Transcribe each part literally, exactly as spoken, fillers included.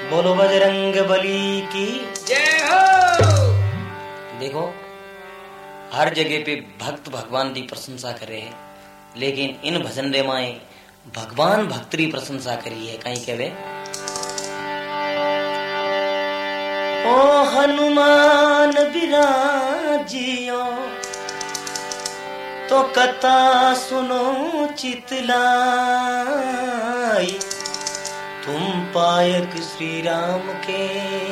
बोलो बजरंग बली की जय हो। देखो हर जगह पे भक्त भगवान की प्रशंसा कर रहे हैं, लेकिन इन भजन रे माए भगवान भक्त री प्रशंसा करी है। कहीं कहवे ओ हनुमान बिराजियो तो कथा सुनो चितलाई, तुम पायक श्री राम के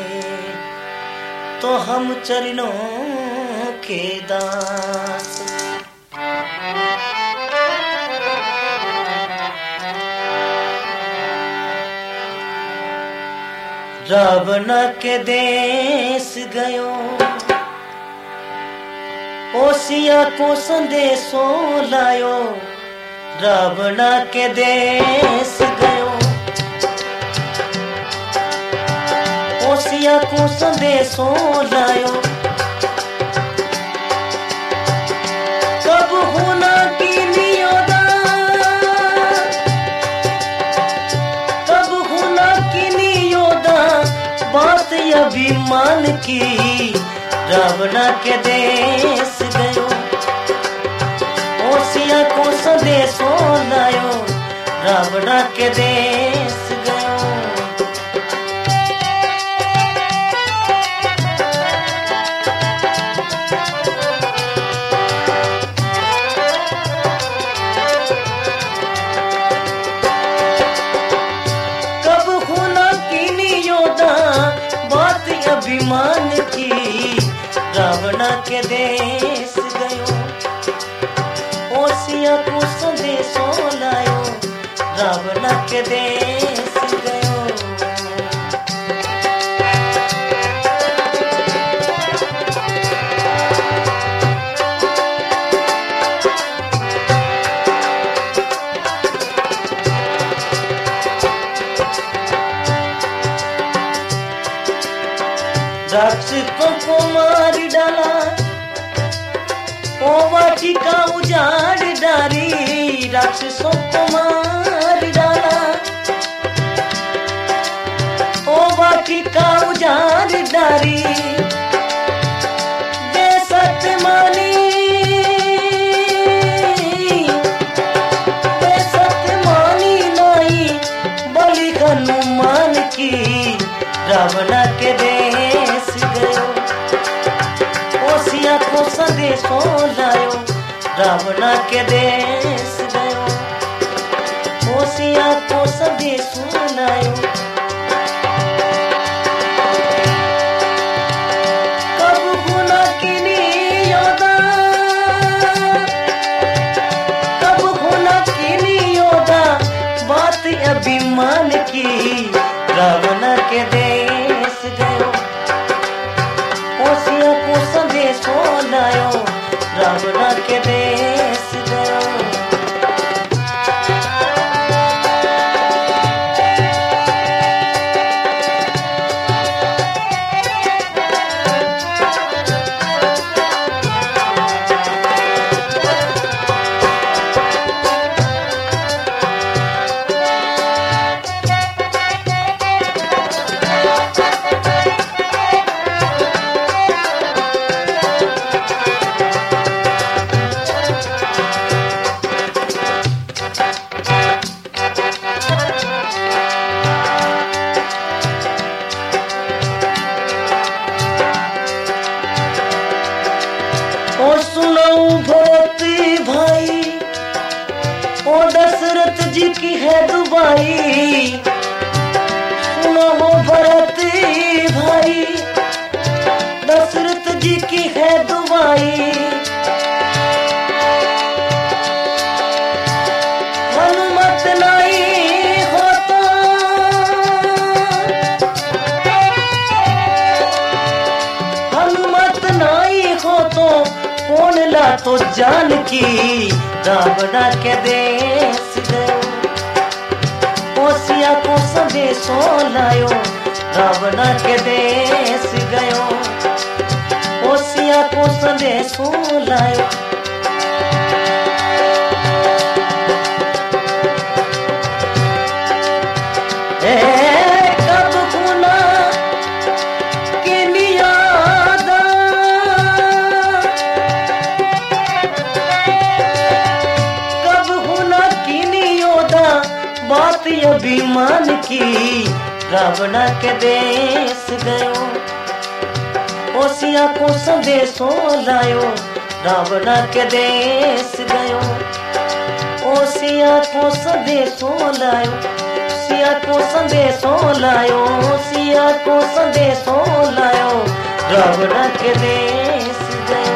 तो हम चरणों के दास। रावण के देश गयो ओसिया को संदेशो लायो, रावण के देश गयो ओसिया को संदेशो लायो। कब होना की नियोदा कब होना की नियोदा बात अभिमान की, रावण के देश गयो ओसिया को संदेशो लायो, रावण के देश गयो। कब होना की नियोदा बात अभिमान की, रावण के देश गयो ओसिया को संदेशो लायो, रावण के देश गयो। राक्षसों को मार डाला ओ वाटी का उजाड़ डारी, राक्षसों को मार डाला ओ वाटी का उजाड़ डारी। बेसत मानी बेसत मानी नहीं बलि हनुमान की, रावण के देश गयो ओसिया को संदेशो लायो, रावण के देश गयो ओसिया को संदेशो लायो। कब होना की नियोदा कब होना की नियोदा बात अभिमान की, रावण के देश गयो ओसिया को संदेशो लायो, रावण के देश गयो। ओ सुनो भरत भाई ओ दशरथ जी की है दुबाई, सुनो हो भरत भाई दशरथ जी की है दुबाई। हनुमत नहीं हो तो हनुमत नहीं हो तो कौन ला तो जान की, रावण के देश गयो ओसिया को संदेशो लायो, रावण के देश गयो ओसिया को संदेशो लायो। ए कब खुना अभिमान की रावणा के देश गयो। ओसिया को संदेशो लायो रावणा के देश गयो। ओसिया को संदेशो लायो, सिया को संदेशो लायो, सिया को संदेशो लायो रावणा के देश गयो।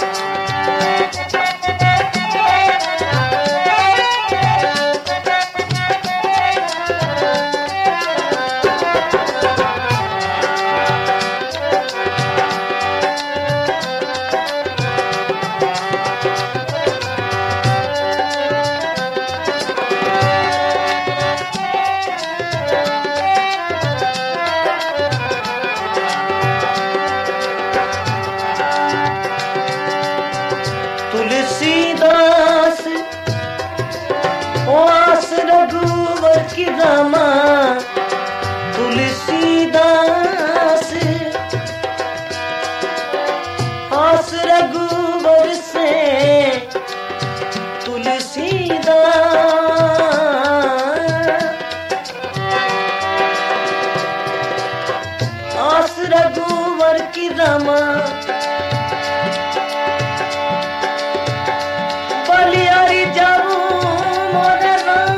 तुलसीदास आस रघुवर की रामा, तुलसीदास आस रघुवर से, तुलसीदास आस रघुवर की रामा। बलिहारी जाऊं मोरे राम,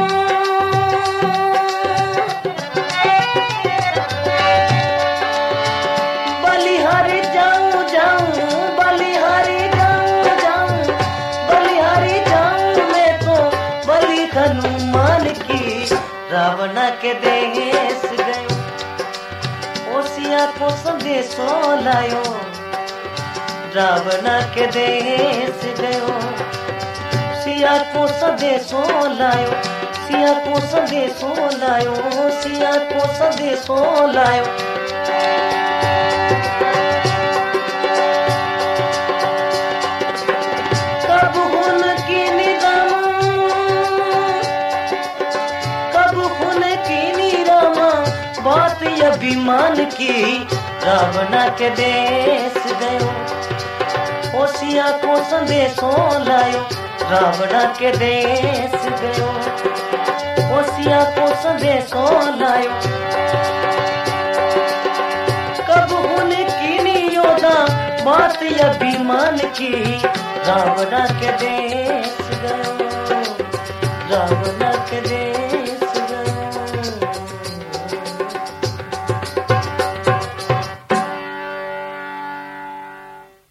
बलिहारी जाऊं जाऊं, बलिहारी जाऊं जाऊं, बलिहारी जाऊं मैं तो बलि हनुमान की रावणा के देश गयो। ओसिया को संदेशो लायो रावणा के देश गयो। सिया को संदेशो लायो, सिया को संदेशो लायो, सिया को संदेशो लायो। कब हुन की निरामा, कब हुन की निरामा, बात अभिमान की रावणा के देश गयो। ओसिया को संदेशो लायो रावणा के देश गयो। ओसिया को संदेशो लायो, कब हुन कीनी योदा, बात अभिमान की रावणा के देश